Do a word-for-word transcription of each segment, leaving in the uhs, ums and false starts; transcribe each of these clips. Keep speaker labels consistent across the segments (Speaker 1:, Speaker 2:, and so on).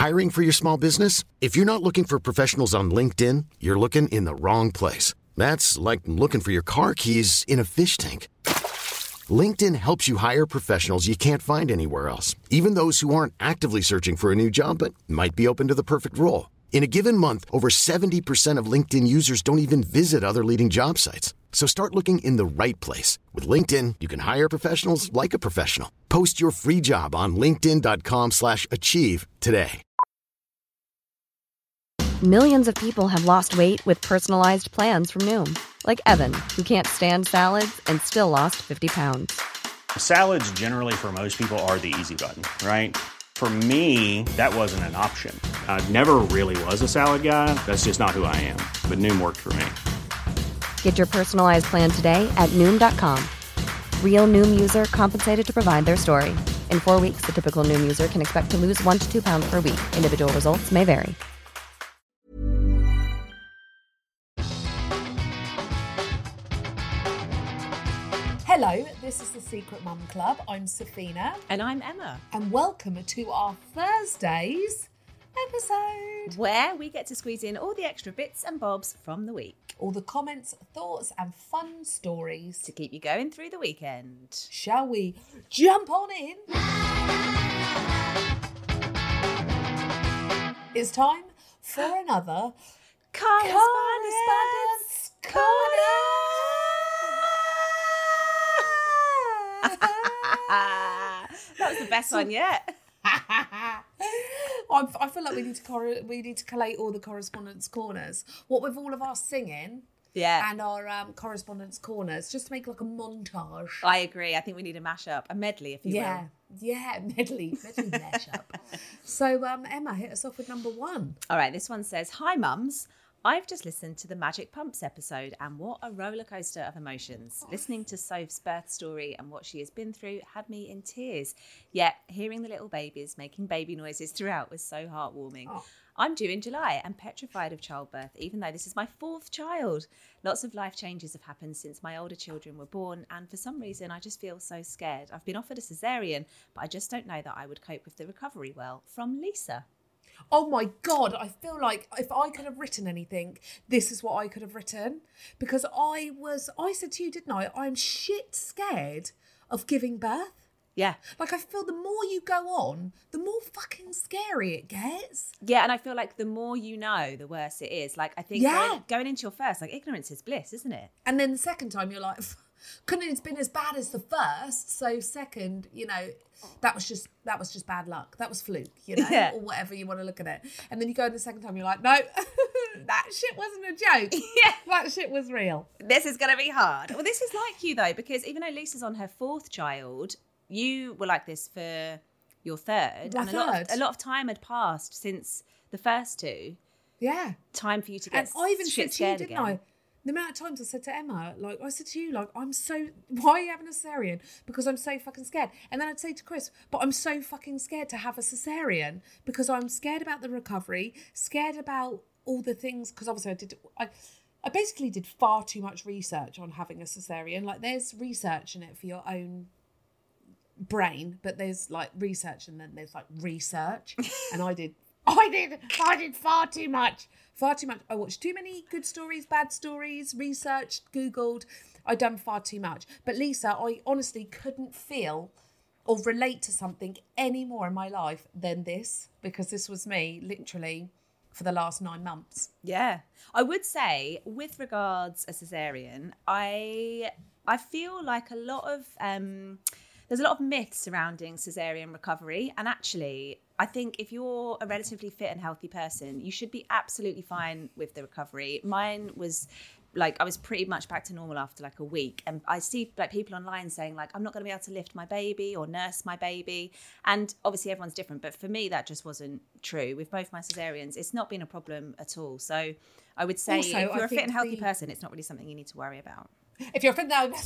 Speaker 1: Hiring for your small business? If you're not looking for professionals on LinkedIn, you're looking in the wrong place. That's like looking for your car keys in a fish tank. LinkedIn helps you hire professionals you can't find anywhere else, even those who aren't actively searching for a new job but might be open to the perfect role. In a given month, over seventy percent of LinkedIn users don't even visit other leading job sites. So start looking in the right place. With LinkedIn, you can hire professionals like a professional. Post your free job on linkedin.com slash achieve today.
Speaker 2: Millions of people have lost weight with personalized plans from Noom. Like Evan, who can't stand salads and still lost fifty pounds.
Speaker 3: Salads generally for most people are the easy button, right? For me, that wasn't an option. I never really was a salad guy. That's just not who I am. But Noom worked for me.
Speaker 2: Get your personalized plan today at Noom dot com. Real Noom user compensated to provide their story. In four weeks, the typical Noom user can expect to lose one to two pounds per week. Individual results may vary.
Speaker 4: Hello, this is the Secret Mum Club. I'm Safina.
Speaker 5: And I'm Emma.
Speaker 4: And welcome to our Thursdays episode,
Speaker 5: where we get to squeeze in all the extra bits and bobs from the week.
Speaker 4: All the comments, thoughts and fun stories
Speaker 5: to keep you going through the weekend.
Speaker 4: Shall we jump on in? It's time for another Correspondence Corner.
Speaker 5: That was the best one yet.
Speaker 4: I'm, I feel like we need to cor- we need to collate all the correspondence corners. What with all of our singing,
Speaker 5: yeah,
Speaker 4: and our um, correspondence corners, just to make like a montage.
Speaker 5: I agree. I think we need a mashup, a medley, if you
Speaker 4: yeah.
Speaker 5: will.
Speaker 4: Yeah, medley, medley mashup. So, um, Emma, hit us off with number one.
Speaker 5: All right, this one says, "Hi, mums. I've just listened to the Magic Pumps episode and what a roller coaster of emotions. Listening to Soph's birth story and what she has been through had me in tears. Yet hearing the little babies making baby noises throughout was so heartwarming. Oh. I'm due in July and petrified of childbirth, even though this is my fourth child. Lots of life changes have happened since my older children were born, and for some reason I just feel so scared. I've been offered a cesarean, but I just don't know that I would cope with the recovery well." From Lisa.
Speaker 4: Oh my God, I feel like if I could have written anything, this is what I could have written. Because I was, I said to you, didn't I? I'm shit scared of giving birth.
Speaker 5: Yeah.
Speaker 4: Like I feel the more you go on, the more fucking scary it gets.
Speaker 5: Yeah, and I feel like the more you know, the worse it is. Like I think
Speaker 4: yeah.
Speaker 5: going, going into your first, like ignorance is bliss, isn't it?
Speaker 4: And then the second time you're like, couldn't it's been as bad as the first? So second, you know, that was just that was just bad luck. That was fluke, you know,
Speaker 5: yeah.
Speaker 4: or whatever you want to look at it. And then you go in the second time, you're like, no, that shit wasn't a joke.
Speaker 5: Yeah,
Speaker 4: that shit was real.
Speaker 5: This is gonna be hard. Well, this is like you though, because even though Lisa's on her fourth child, you were like this for your third,
Speaker 4: My
Speaker 5: and
Speaker 4: third.
Speaker 5: a lot of, a lot of time had passed since the first two.
Speaker 4: Yeah,
Speaker 5: time for you to get.
Speaker 4: And I even
Speaker 5: shit
Speaker 4: said to you, didn't
Speaker 5: again.
Speaker 4: I? The amount of times I said to Emma, like, I said to you, like, I'm so, why are you having a cesarean? Because I'm so fucking scared. And then I'd say to Chris, but I'm so fucking scared to have a cesarean because I'm scared about the recovery, scared about all the things, because obviously I did, I, I basically did far too much research on having a cesarean. Like, there's research in it for your own brain, but there's, like, research and then there's, like, research. And I did, I did, I did far too much. Far too much. I watched too many good stories, bad stories, researched, Googled. I'd done far too much. But Lisa, I honestly couldn't feel or relate to something any more in my life than this, because this was me literally for the last nine months.
Speaker 5: Yeah. I would say with regards a cesarean, I I feel like a lot of um there's a lot of myths surrounding cesarean recovery, and actually I think if you're a relatively fit and healthy person, you should be absolutely fine with the recovery. Mine was like, I was pretty much back to normal after like a week. And I see like people online saying like, I'm not going to be able to lift my baby or nurse my baby. And obviously everyone's different. But for me, that just wasn't true. With both my cesareans, it's not been a problem at all. So I would say
Speaker 4: Also,
Speaker 5: if you're
Speaker 4: I
Speaker 5: a fit and healthy
Speaker 4: the...
Speaker 5: person, it's not really something you need to worry about.
Speaker 4: If you're a fit and healthy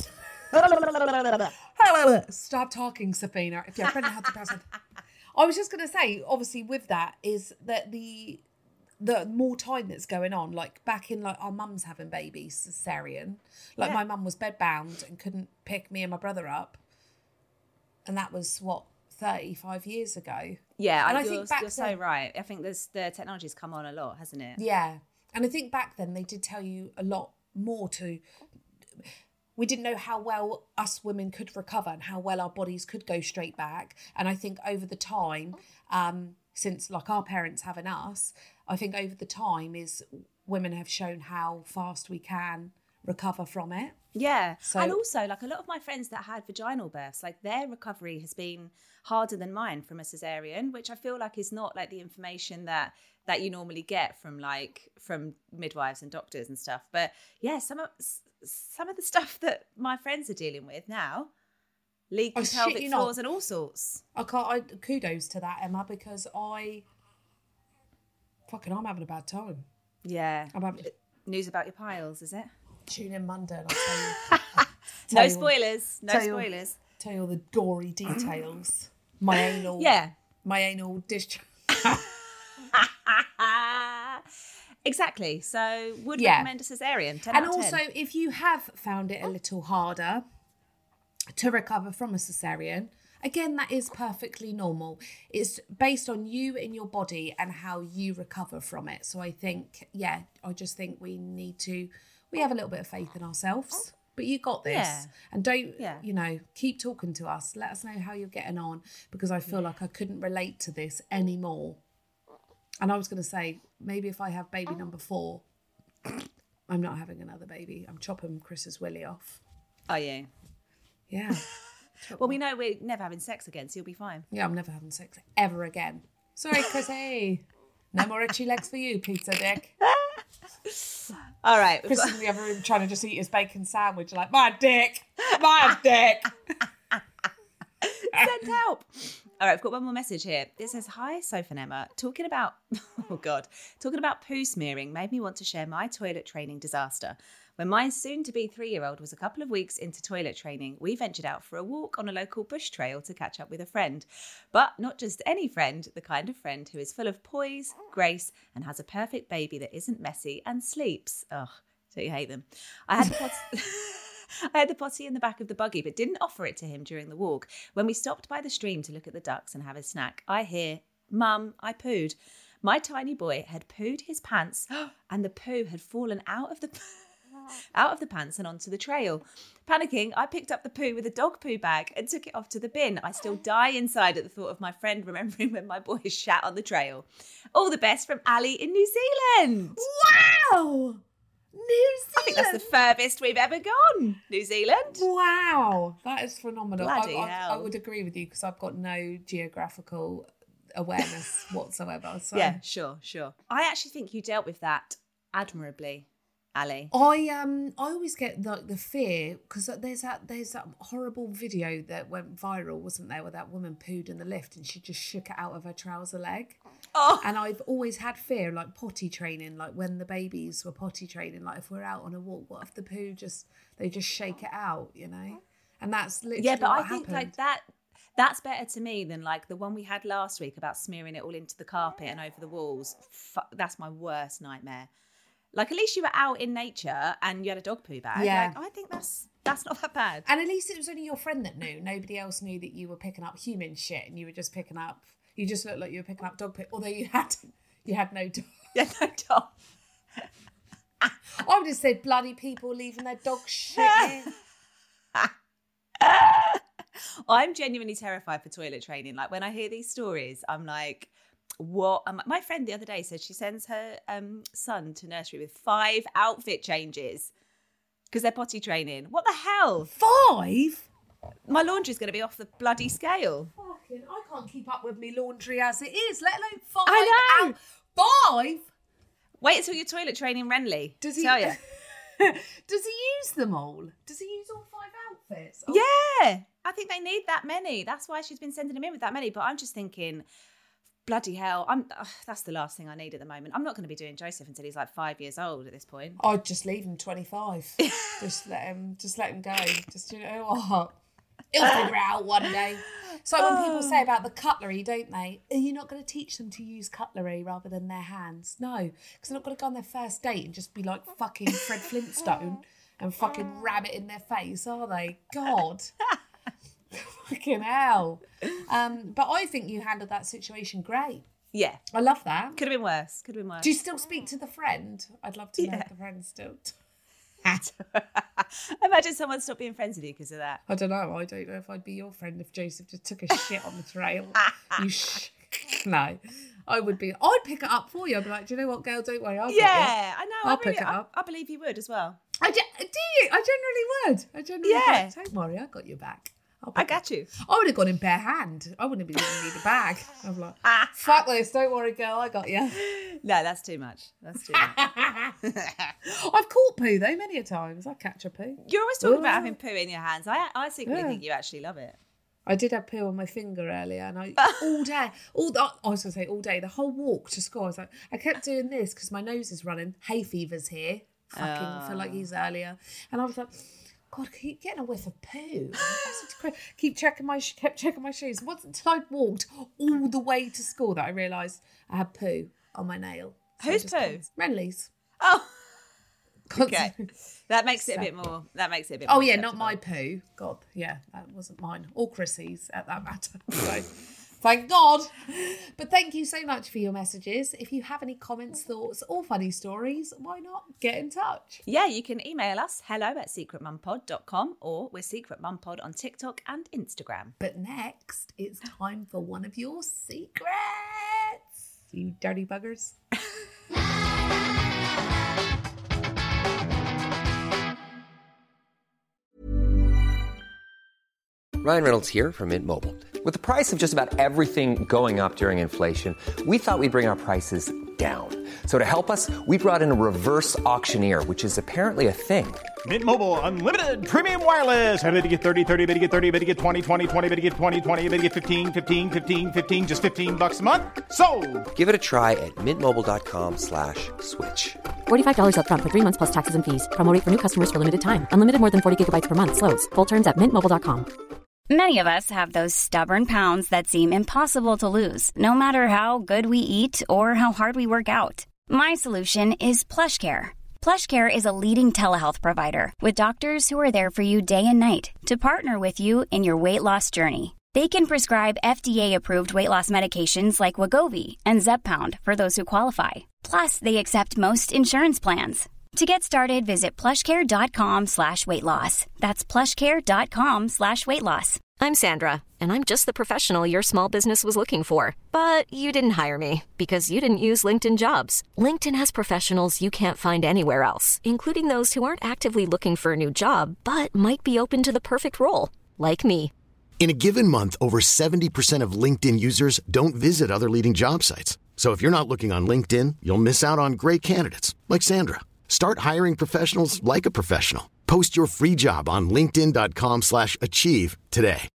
Speaker 4: Stop talking, Safina. If you're a fit and healthy person. I was just going to say, obviously, with that is that the the more time that's going on, like back in like our mum's having babies, cesarean, like
Speaker 5: yeah.
Speaker 4: my mum was bedbound and couldn't pick me and my brother up, and that was what thirty-five years ago.
Speaker 5: Yeah,
Speaker 4: And
Speaker 5: I,
Speaker 4: I
Speaker 5: you're,
Speaker 4: think back
Speaker 5: you're so
Speaker 4: then-
Speaker 5: right. I think there's the technology's come on a lot, hasn't it?
Speaker 4: Yeah. And I think back then they did tell you a lot more to... We didn't know how well us women could recover and how well our bodies could go straight back. And I think over the time, um, since like our parents having us, I think over the time is women have shown how fast we can recover from it.
Speaker 5: Yeah.
Speaker 4: So-
Speaker 5: and also, like, a lot of my friends that had vaginal births, like, their recovery has been harder than mine from a cesarean, which I feel like is not like the information that that you normally get from like from midwives and doctors and stuff. But yeah, some of some of the stuff that my friends are dealing with now, leaky
Speaker 4: I shit
Speaker 5: pelvic
Speaker 4: you not.
Speaker 5: floors and all sorts.
Speaker 4: I can't. I, kudos to that, Emma, because I fucking I'm having a bad time.
Speaker 5: Yeah.
Speaker 4: I'm having
Speaker 5: News about your piles, is it?
Speaker 4: tune in Monday and I'll tell you.
Speaker 5: No
Speaker 4: Tell you-
Speaker 5: spoilers. No
Speaker 4: tell you-
Speaker 5: spoilers.
Speaker 4: Tell you all the gory details. My anal.
Speaker 5: Yeah.
Speaker 4: My anal discharge.
Speaker 5: Exactly. So would
Speaker 4: Yeah.
Speaker 5: recommend a cesarean. ten
Speaker 4: And
Speaker 5: out of ten.
Speaker 4: also, if you have found it a little harder to recover from a cesarean, again, that is perfectly normal. It's based on you and your body and how you recover from it. So I think, yeah, I just think we need to, we have a little bit of faith in ourselves. But you got this.
Speaker 5: Yeah.
Speaker 4: And don't,
Speaker 5: Yeah.
Speaker 4: you know, keep talking to us. Let us know how you're getting on, because I feel like I couldn't relate to this anymore. And I was going to say, maybe if I have baby number four, I'm not having another baby. I'm chopping Chris's willy off.
Speaker 5: Are you?
Speaker 4: Yeah.
Speaker 5: Well, we know we're never having sex again, so you'll be fine.
Speaker 4: Yeah, I'm never having sex ever again. Sorry, Chrissy. No more itchy legs for you, pizza dick.
Speaker 5: All right. we've
Speaker 4: Chris
Speaker 5: got-
Speaker 4: is in the other room trying to just eat his bacon sandwich. Like, my dick. My dick.
Speaker 5: Send help. All right, I've got one more message here. It says, "Hi, Soph and Emma. Talking about, oh God, talking about poo smearing made me want to share my toilet training disaster. When my soon-to-be three-year-old was a couple of weeks into toilet training, we ventured out for a walk on a local bush trail to catch up with a friend. But not just any friend, the kind of friend who is full of poise, grace, and has a perfect baby that isn't messy and sleeps. Ugh, don't you hate them? I had the pot- I had the potty in the back of the buggy, but didn't offer it to him during the walk. When we stopped by the stream to look at the ducks and have a snack, I hear, 'Mum, I pooed.' My tiny boy had pooed his pants, and the poo had fallen out of the out of the pants and onto the trail. Panicking, I picked up the poo with a dog poo bag and took it off to the bin. I still die inside at the thought of my friend remembering when my boy shat on the trail. All the best from Ali in New Zealand.
Speaker 4: Wow. New Zealand.
Speaker 5: I think that's the furthest we've ever gone. New Zealand.
Speaker 4: Wow. That is phenomenal.
Speaker 5: Bloody
Speaker 4: I, I,
Speaker 5: hell.
Speaker 4: I would agree with you because I've got no geographical awareness whatsoever. So.
Speaker 5: Yeah, sure, sure. I actually think you dealt with that admirably, Ali.
Speaker 4: I um I always get like the fear because there's that there's that horrible video that went viral, wasn't there, where that woman pooed in the lift and she just shook it out of her trouser leg.
Speaker 5: Oh,
Speaker 4: And I've always had fear, like potty training, like when the babies were potty training, like if we're out on a walk, what if the poo just they just shake it out, you know? And that's literally
Speaker 5: yeah, but
Speaker 4: what
Speaker 5: I think
Speaker 4: happened.
Speaker 5: like that. That's better to me than like the one we had last week about smearing it all into the carpet and over the walls. Fu- that's my worst nightmare. Like, at least you were out in nature and you had a dog poo bag.
Speaker 4: Yeah.
Speaker 5: Like, I think that's that's not that bad.
Speaker 4: And at least it was only your friend that knew. Nobody else knew that you were picking up human shit and you were just picking up. You just looked like you were picking up dog poo. Although you had you had no dog.
Speaker 5: Yeah, no dog.
Speaker 4: I would have said bloody people leaving their dog shit in.
Speaker 5: I'm genuinely terrified for toilet training. Like, when I hear these stories, I'm like, what? Um, my friend the other day said she sends her um, son to nursery with five outfit changes because they're potty training. What the hell?
Speaker 4: Five?
Speaker 5: My laundry's going to be off the bloody scale.
Speaker 4: Fucking, I can't keep up with me laundry as it is, let alone five.
Speaker 5: I know.
Speaker 4: Out. Five?
Speaker 5: Wait until your toilet training, Renly.
Speaker 4: Does he?
Speaker 5: Tell you.
Speaker 4: Does he use them all? Does he use all five outfits? Oh,
Speaker 5: Yeah, I think they need that many. That's why she's been sending them in with that many. But I'm just thinking, bloody hell, I'm. Ugh, that's the last thing I need at the moment. I'm not going to be doing Joseph until he's like five years old at this point.
Speaker 4: I'd just leave him twenty-five. Just let him. Just let him go. Just, you know what? He'll figure it out one day. So when people say about the cutlery, don't they? Are you not going to teach them to use cutlery rather than their hands? No, because they're not going to go on their first date and just be like fucking Fred Flintstone and fucking ram it in their face, are they? God. Fucking hell. Um, but I think you handled that situation great.
Speaker 5: Yeah.
Speaker 4: I love that.
Speaker 5: Could have been worse. Could have been worse.
Speaker 4: Do you still speak to the friend? I'd love to know
Speaker 5: Yeah.
Speaker 4: if the friend's still...
Speaker 5: Imagine someone stopped being friends with you because of that.
Speaker 4: I don't know. I don't know if I'd be your friend if Joseph just took a shit on the trail. You sh- No. I would be... I'd pick it up for you. I'd be like, do you know what, girl? Don't worry. I'll
Speaker 5: Yeah, I know.
Speaker 4: I'll
Speaker 5: I
Speaker 4: pick
Speaker 5: really,
Speaker 4: it
Speaker 5: I,
Speaker 4: up.
Speaker 5: I believe you would as well.
Speaker 4: I ge- do you? I generally would. I generally
Speaker 5: Yeah.
Speaker 4: would. Don't worry. I got your back. I'll
Speaker 5: I
Speaker 4: pick
Speaker 5: got
Speaker 4: it.
Speaker 5: you.
Speaker 4: I would have gone in bare hand. I wouldn't have even need a bag. I'm like, fuck this. Don't worry, girl. I got you.
Speaker 5: No, that's too much. That's too much.
Speaker 4: I've caught poo, though, many a times. I catch a poo.
Speaker 5: You're always talking
Speaker 4: Ooh.
Speaker 5: about having poo in your hands. I, I secretly
Speaker 4: Yeah.
Speaker 5: think you actually love it.
Speaker 4: I did have poo on my finger earlier, and I all day, all the, I was gonna say all day, the whole walk to school. I was like, I kept doing this because my nose is running. Hay fever's here. Fucking
Speaker 5: Oh.
Speaker 4: feel like he's earlier, and I was like, God, I keep getting a whiff of poo. I said to Chris, keep checking my, sh- kept checking my shoes. It wasn't until I'd walked all the way to school that I realised I had poo on my nail. So I
Speaker 5: Whose
Speaker 4: just
Speaker 5: poo?
Speaker 4: const- Renly's.
Speaker 5: Oh,
Speaker 4: Const-
Speaker 5: okay. That makes it a bit more. That makes it a bit.
Speaker 4: Oh
Speaker 5: more
Speaker 4: yeah, not
Speaker 5: acceptable.
Speaker 4: my poo. God, yeah, that wasn't mine. Or Chrissy's at that matter. So thank God. But thank you so much for your messages. If you have any comments, thoughts, or funny stories, why not get in touch?
Speaker 5: Yeah, you can email us hello at secret mum pod dot com or we're Secret Mum Pod on TikTok and Instagram.
Speaker 4: But next, it's time for one of your secrets. You dirty buggers.
Speaker 6: Ryan Reynolds here from Mint Mobile. With the price of just about everything going up during inflation, we thought we'd bring our prices down. So to help us, we brought in a reverse auctioneer, which is apparently a thing.
Speaker 7: Mint Mobile Unlimited Premium Wireless. How to get thirty, thirty, how to get thirty, how to get twenty, twenty, twenty, how to get twenty, twenty, how to get fifteen, fifteen, fifteen, fifteen, just fifteen bucks a month? Sold!
Speaker 6: Give it a try at mintmobile.com slash switch.
Speaker 8: forty-five dollars up front for three months plus taxes and fees. Promo rate for new customers for limited time. Unlimited more than forty gigabytes per month. Slows full terms at mint mobile dot com.
Speaker 9: Many of us have those stubborn pounds that seem impossible to lose, no matter how good we eat or how hard we work out. My solution is PlushCare. PlushCare is a leading telehealth provider with doctors who are there for you day and night to partner with you in your weight loss journey. They can prescribe F D A-approved weight loss medications like Wegovy and Zepbound for those who qualify. Plus, they accept most insurance plans. To get started, visit plushcare.com slash weight loss. That's plushcare.com slash weight loss.
Speaker 2: I'm Sandra, and I'm just the professional your small business was looking for. But you didn't hire me because you didn't use LinkedIn Jobs. LinkedIn has professionals you can't find anywhere else, including those who aren't actively looking for a new job, but might be open to the perfect role, like me.
Speaker 1: In a given month, over seventy percent of LinkedIn users don't visit other leading job sites. So if you're not looking on LinkedIn, you'll miss out on great candidates like Sandra. Start hiring professionals like a professional. Post your free job on linkedin.com slash achieve today.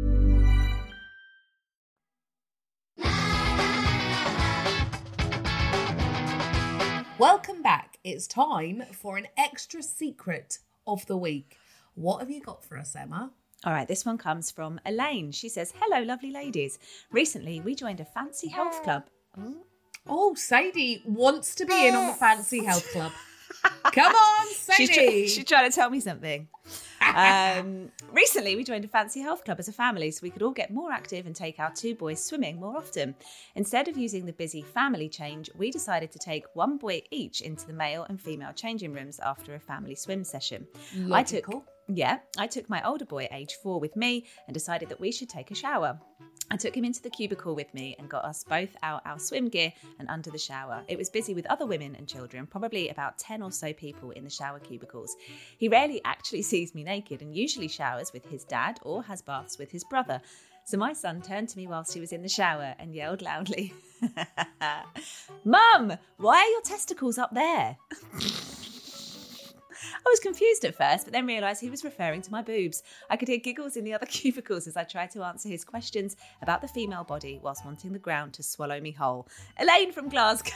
Speaker 4: Welcome back. It's time for an extra secret of the week. What have you got for us, Emma?
Speaker 5: All right, this one comes from Elaine. She says, hello, lovely ladies. Recently, we joined a fancy health club.
Speaker 4: Oh, Sadie wants to be in on the fancy health club. Come on, Sadie.
Speaker 5: She's, tr- she's trying to tell me something. Um, recently, we joined a fancy health club as a family so we could all get more active and take our two boys swimming more often. Instead of using the busy family change, we decided to take one boy each into the male and female changing rooms after a family swim session. I took,
Speaker 4: Logical.
Speaker 5: yeah, I took my older boy, age four, with me and decided that we should take a shower. I took him into the cubicle with me and got us both out our swim gear and under the shower. It was busy with other women and children, probably about ten or so people in the shower cubicles. He rarely actually sees me naked and usually showers with his dad or has baths with his brother. So my son turned to me whilst he was in the shower and yelled loudly, "Mum, why are your testicles up there?" I was confused at first, but then realised he was referring to my boobs. I could hear giggles in the other cubicles as I tried to answer his questions about the female body whilst wanting the ground to swallow me whole. Elaine from Glasgow.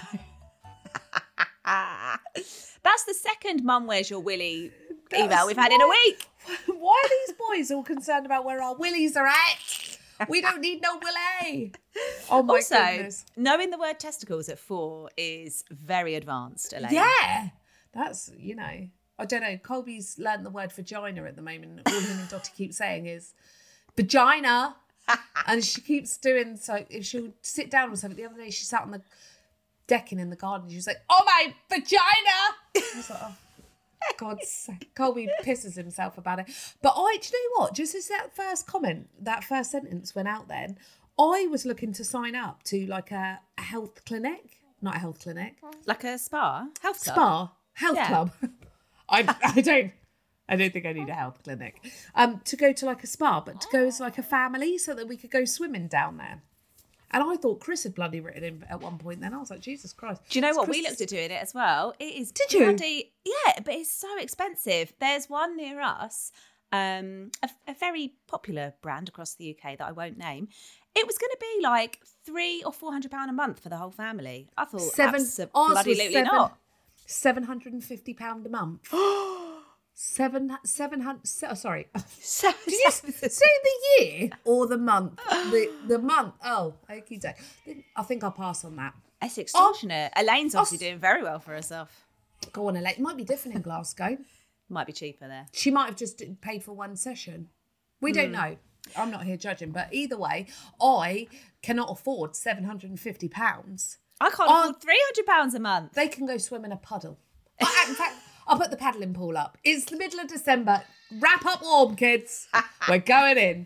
Speaker 5: That's the second Mum, where's your willy email
Speaker 4: That's
Speaker 5: we've had in a week.
Speaker 4: Why are these boys all concerned about where our willies are at? We don't need no willy. Oh my
Speaker 5: also,
Speaker 4: goodness.
Speaker 5: knowing the word testicles at four is very advanced, Elaine.
Speaker 4: Yeah. That's, you know, I don't know. Colby's learned the word vagina at the moment. All him and Dottie keep saying is vagina. And she keeps doing so. If she'll sit down or something, the other day she sat on the decking in the garden. She was like, "Oh my vagina!" I was like, "Oh, God's sake!" Colby pisses himself about it. But I, do you know what? Just as that first comment, that first sentence went out, then I was looking to sign up to like a, a health clinic, not a health clinic,
Speaker 5: like a spa, health club.
Speaker 4: spa, health
Speaker 5: Yeah.
Speaker 4: club. I, I don't. I don't think I need a health clinic. Um, to go to like a spa, but to go as like a family so that we could go swimming down there. And I thought Chris had bloody written in at one point then. I was like, Jesus Christ.
Speaker 5: Do you know
Speaker 4: It's
Speaker 5: what?
Speaker 4: Chris-
Speaker 5: We looked at doing it as well. It is
Speaker 4: Did you?
Speaker 5: bloody, yeah, but it's so expensive. There's one near us, um, a, a very popular brand across the U K that I won't name. It was going to be like three or four hundred pound a month for the whole family. I thought,
Speaker 4: Seven,
Speaker 5: absolutely
Speaker 4: ours was seven,
Speaker 5: not.
Speaker 4: seven hundred and fifty pound a month. seven, seven hundred. Oh, sorry.
Speaker 5: So,
Speaker 4: Did you say the year or the month? The the month. Oh, okay. I think I'll pass on that.
Speaker 5: It's extortionate.
Speaker 4: Oh,
Speaker 5: Elaine's obviously
Speaker 4: oh,
Speaker 5: doing very well for herself.
Speaker 4: Go on, Elaine. It might be different in Glasgow.
Speaker 5: Might be cheaper there.
Speaker 4: She might have just paid for one session. We
Speaker 5: Hmm.
Speaker 4: don't know. I'm not here judging, but either way, I cannot afford seven hundred and fifty pounds.
Speaker 5: I can't
Speaker 4: Oh,
Speaker 5: afford three hundred pounds a month.
Speaker 4: They can go swim in a puddle. I- in fact, I'll put the paddling pool up. It's the middle of December. Wrap up warm, kids. We're going in.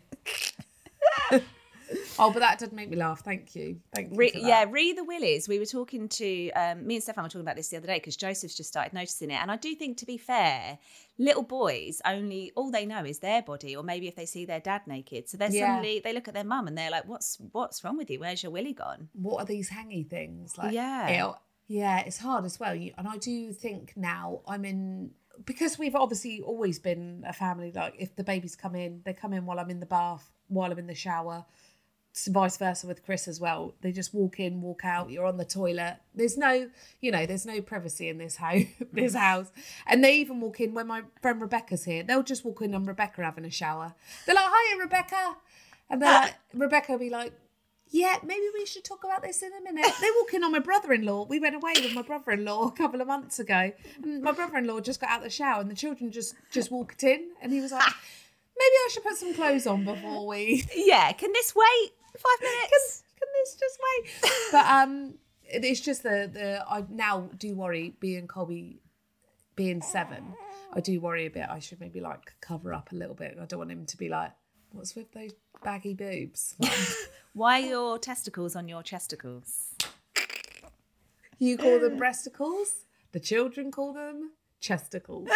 Speaker 4: Oh, but that did make me laugh. Thank you. Thank you.
Speaker 5: Re,
Speaker 4: for that.
Speaker 5: yeah, Re the Willies. We were talking to, um, me and Stefan were talking about this the other day because Joseph's just started noticing it. And I do think, to be fair, little boys only, all they know is their body, or maybe if they see their dad naked. So they're
Speaker 4: Yeah.
Speaker 5: suddenly, they look at their mum and they're like, what's what's wrong with you? Where's your willy gone?
Speaker 4: What are these hangy things? Like,
Speaker 5: Yeah.
Speaker 4: it'll- yeah, it's hard as well. You, and I do think now I'm in, because we've obviously always been a family, like if the babies come in, they come in while I'm in the bath, while I'm in the shower. It's vice versa with Chris as well. They just walk in, walk out. You're on the toilet. There's no, you know, there's no privacy in this house. This house, and they even walk in when my friend Rebecca's here. They'll just walk in on Rebecca having a shower. They're like, "Hiya, Rebecca," and they're like, Rebecca will be like, "Yeah, maybe we should talk about this in a minute." They walk in on my brother-in-law. We went away with my brother-in-law a couple of months ago, and my brother-in-law just got out of the shower, and the children just just walked in, and he was like, "Maybe I should put some clothes on before we."
Speaker 5: Yeah, can this wait five minutes?
Speaker 4: Can, can this just wait? But um, it- it's just the the I now do worry, being Colby being seven. I do worry a bit. I should maybe like cover up a little bit. I don't want him to be like, "What's with those baggy boobs?"
Speaker 5: Why are your testicles on your chesticles?
Speaker 4: You call them breasticles. The children call them chesticles.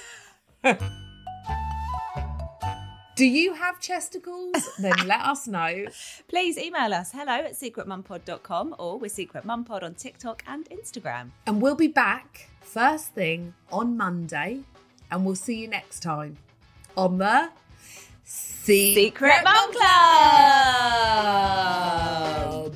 Speaker 4: Do you have chesticles? Then let us know.
Speaker 5: Please email us hello at secret mum pod dot com, or we're Secret Mum Pod on TikTok and Instagram.
Speaker 4: And we'll be back first thing on Monday. And we'll see you next time on the Secret,
Speaker 5: Secret Mum Club!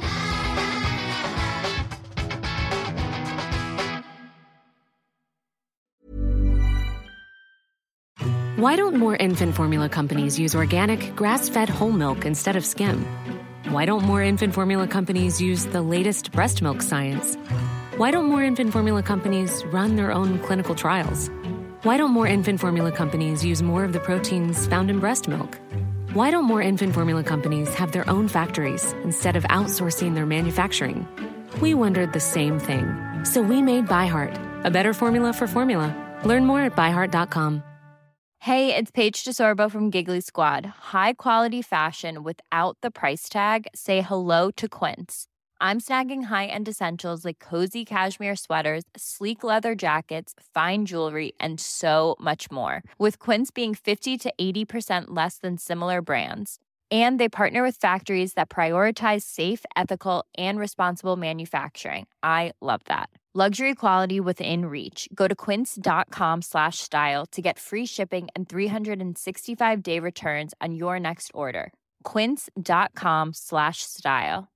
Speaker 8: Why don't more infant formula companies use organic, grass-fed whole milk instead of skim? Why don't more infant formula companies use the latest breast milk science? Why don't more infant formula companies run their own clinical trials? Why don't more infant formula companies use more of the proteins found in breast milk? Why don't more infant formula companies have their own factories instead of outsourcing their manufacturing? We wondered the same thing. So we made ByHeart, a better formula for formula. Learn more at by heart dot com.
Speaker 10: Hey, it's Paige DeSorbo from Giggly Squad. High quality fashion without the price tag. Say hello to Quince. I'm snagging high-end essentials like cozy cashmere sweaters, sleek leather jackets, fine jewelry, and so much more. With Quince being fifty to eighty percent less than similar brands. And they partner with factories that prioritize safe, ethical, and responsible manufacturing. I love that. Luxury quality within reach. Go to quince.com slash style to get free shipping and three sixty-five day returns on your next order. Quince.com slash style.